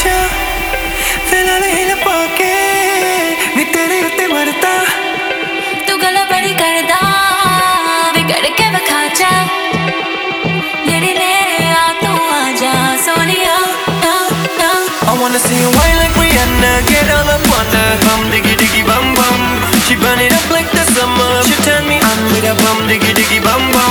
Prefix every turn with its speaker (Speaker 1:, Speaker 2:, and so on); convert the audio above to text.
Speaker 1: जा फिलहाल हिल पाके नी तेरे उत्ते मरता
Speaker 2: तू गला बड़ी करदा बिगड़ के विखा जा नेड़े नेड़े आ तू आ जा Sonia
Speaker 1: I wanna see you whine like Rihanna, get all up on her bum diggy diggy bum bum. She burn it up like the summer. She turn me on with a bum diggy diggy bum bum.